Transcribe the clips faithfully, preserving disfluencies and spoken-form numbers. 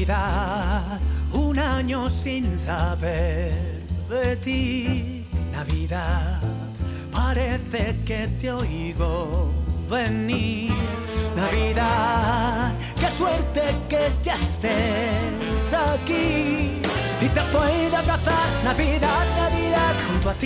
Navidad, un año sin saber de ti. Navidad, parece que te oigo venir. Navidad, qué suerte que ya estés aquí y te puedo abrazar. Navidad, Navidad, junto a ti.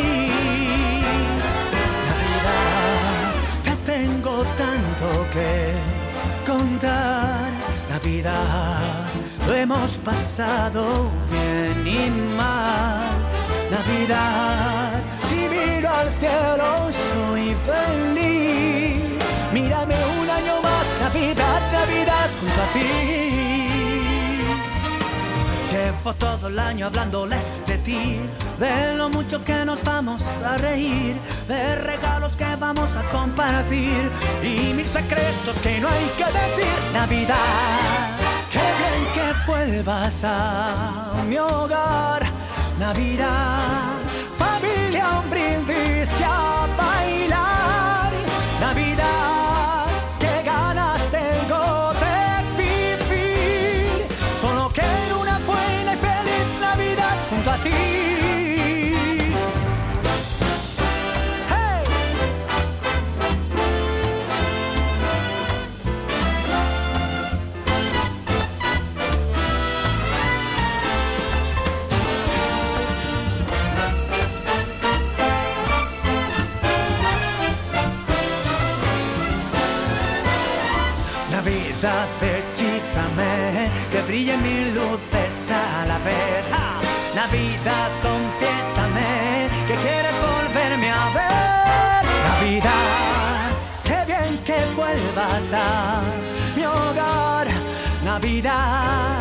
Navidad, te tengo tanto que contar. Navidad, lo hemos pasado bien y mal. Navidad, si miro al cielo soy feliz. Mírame un año más, Navidad, Navidad, junto a ti. Llevo todo el año hablándoles de ti, de lo mucho que nos vamos a reír, de regalos que vamos a compartir y mil secretos que no hay que decir. Navidad, qué bien que vuelvas a mi hogar. Navidad, familia, un brindis y a bailar. Navidad, qué ganas tengo de vivir. Solo quiero una buena y feliz Navidad junto a ti. Hey. Navidad, hechízame, que brillen mil luces a la vez. ¡Ah! Navidad, confiésame que quieres volverme a ver. Navidad, qué bien que vuelvas a mi hogar. Navidad,